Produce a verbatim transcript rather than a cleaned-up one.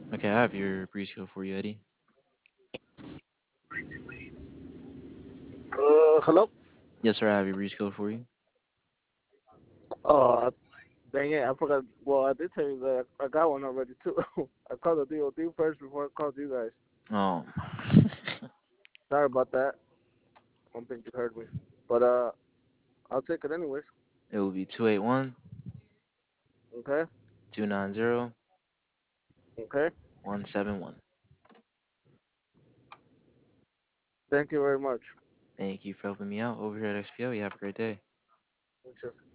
Okay, I have your breeze code for you, Eddie. Uh, hello. Yes, sir, I have your breeze code for you. Uh, dang it, I forgot. Well, I did tell you that I got one already too. I called the D O D first before I called you guys. Oh, Sorry about that. I don't think you heard me, but uh, I'll take it anyways. it will be two eight one, Okay. two nine zero, Okay. one seven one. Thank you very much. Thank you for helping me out over here at X P O. You have a great day. You too.